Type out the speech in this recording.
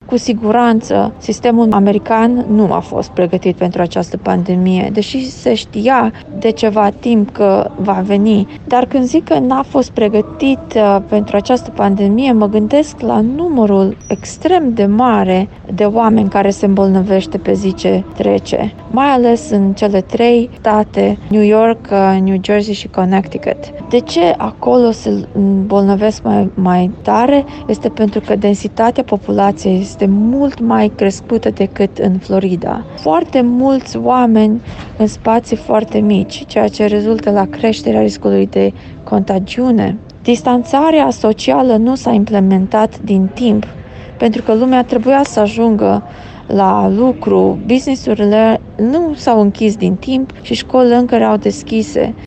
Cu siguranță, sistemul american nu a fost pregătit pentru această pandemie, deși se știa de ceva timp că va veni. Dar când zic că n-a fost pregătit pentru această pandemie, mă gândesc la numărul extrem de mare de oameni care se îmbolnăvește pe zi ce trece, mai ales în cele 3 state, New York, New Jersey și Connecticut. De ce acolo se îmbolnăvesc mai tare? Este pentru că densitatea populației este mult mai crescută decât în Florida. Foarte mulți oameni în spații foarte mici, ceea ce rezultă la creșterea riscului de contagiune. Distanțarea socială nu s-a implementat din timp, pentru că lumea trebuia să ajungă la lucru, business-urile nu s-au închis din timp și școlile încă erau deschise.